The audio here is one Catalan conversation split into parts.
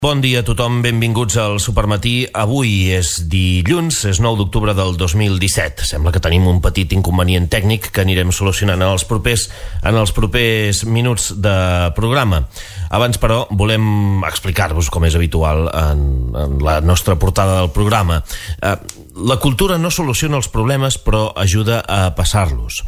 Bon dia a tothom, benvinguts al Supermatí. Avui és dilluns, és 9 d'octubre del 2017. Sembla que tenim un petit inconvenient tècnic que anirem solucionant en els propers minuts de programa. Abans, però, volem explicar-vos, com és habitual en la nostra portada del programa. La cultura no soluciona els problemes, però ajuda a passar-los.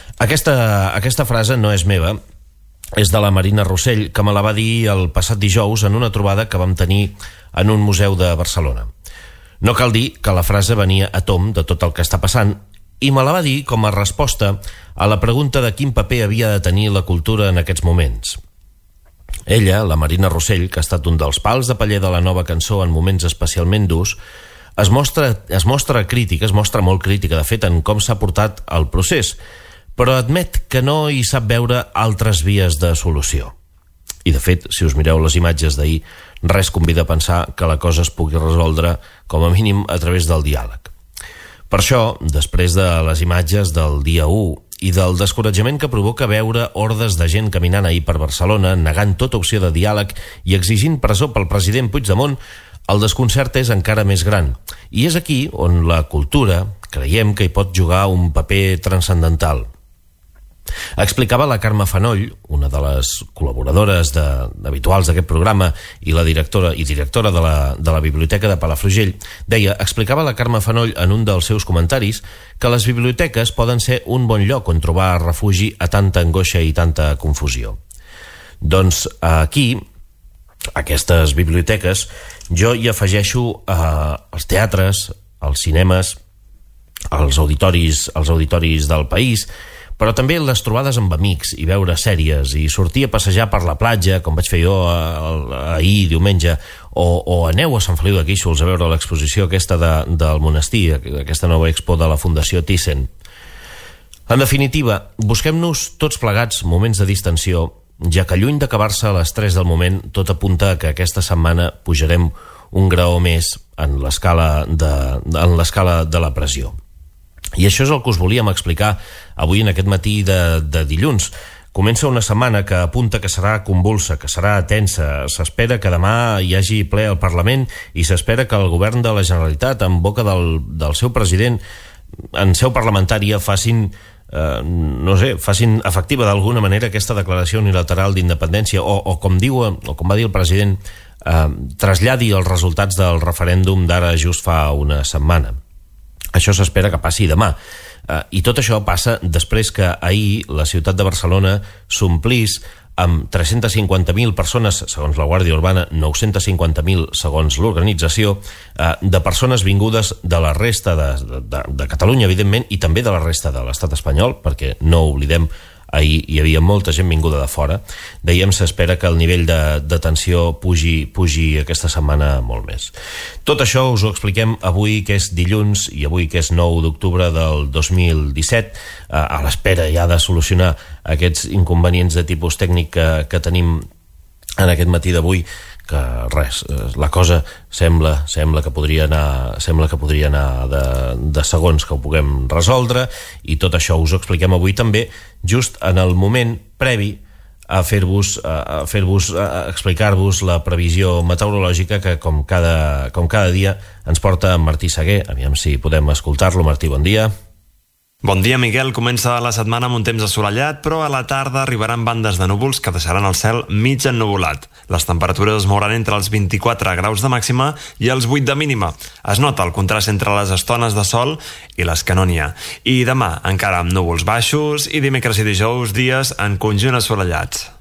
Aquesta frase no és meva, és de la Marina Rossell, que me la va dir el passat dijous en una trobada que vam tenir en un museu de Barcelona. No cal dir que la frase venia a tomb de tot el que està passant i me la va dir com a resposta a la pregunta de quin paper havia de tenir la cultura en aquests moments. Ella, la Marina Rossell, que ha estat un dels pals de paller de la nova cançó en moments especialment durs, es mostra crítica, es mostra molt crítica, de fet, en com s'ha portat el procés, però admet que no hi sap veure altres vies de solució. I de fet, si us mireu les imatges d'ahir, res convida a pensar que la cosa es pugui resoldre com a mínim a través del diàleg. Per això, després de les imatges del dia 1 i del descoratjament que provoca veure hordes de gent caminant ahir per Barcelona, negant tota opció de diàleg i exigint presó pel president Puigdemont, el desconcert és encara més gran. I és aquí on la cultura creiem que hi pot jugar un paper transcendental. Explicava la Carme Fanoll, una de les col·laboradores habituals d'aquest programa i la directora de la Biblioteca de Palafrugell, explicava la Carme Fanoll en un dels seus comentaris que les biblioteques poden ser un bon lloc on trobar refugi a tanta angoixa i tanta confusió. Doncs aquí, aquestes biblioteques, jo hi afegeixo els teatres, els cinemes, els auditoris del país, però també les trobades amb amics i veure sèries i sortir a passejar per la platja, com vaig fer jo ahir, diumenge, o aneu a Sant Feliu de Guíxols a veure l'exposició aquesta del monestir, aquesta nova expo de la Fundació Thyssen. En definitiva, busquem-nos tots plegats moments de distensió, ja que lluny d'acabar-se a les 3 del moment, tot apunta que aquesta setmana pujarem un graó més en l'escala de la pressió. I això és el que us volíem explicar avui en aquest matí de dilluns. Comença una setmana que apunta que serà convulsa, que serà tensa. S'espera que demà hi hagi ple al Parlament i s'espera que el govern de la Generalitat, en boca del seu president, en seu parlamentària, facin efectiva d'alguna manera aquesta declaració unilateral d'independència o com va dir el president, traslladi els resultats del referèndum d'ara just fa una setmana. Això s'espera que passi demà. I tot això passa després que ahir la ciutat de Barcelona s'omplís amb 350.000 persones, segons la Guàrdia Urbana, 950.000 segons l'organització, de persones vingudes de la resta de Catalunya, evidentment, i també de la resta de l'estat espanyol, perquè no oblidem, ahir hi havia molta gent vinguda de fora. Dèiem, s'espera que el nivell de tensió pugi aquesta setmana molt més. Tot això us ho expliquem avui, que és dilluns, i avui que és 9 d'octubre del 2017, a l'espera ja de solucionar aquests inconvenients de tipus tècnic que tenim en aquest matí d'avui, que res, la cosa sembla que podria anar de segons que ho puguem resoldre, i tot això us ho expliquem avui també just en el moment previ a explicar-vos la previsió meteorològica que com cada dia ens porta en Martí Seguer. Aviam si podem escoltar-lo. Martí, bon dia. Bon dia, Miquel. Comença la setmana amb un temps assolellat, però a la tarda arribaran bandes de núvols que deixaran el cel mig ennuvolat. Les temperatures es mouran entre els 24 graus de màxima i els 8 de mínima. Es nota el contrast entre les estones de sol i les que no n'hi ha. I demà encara amb núvols baixos i dimecres i dijous dies en conjunt assolellats.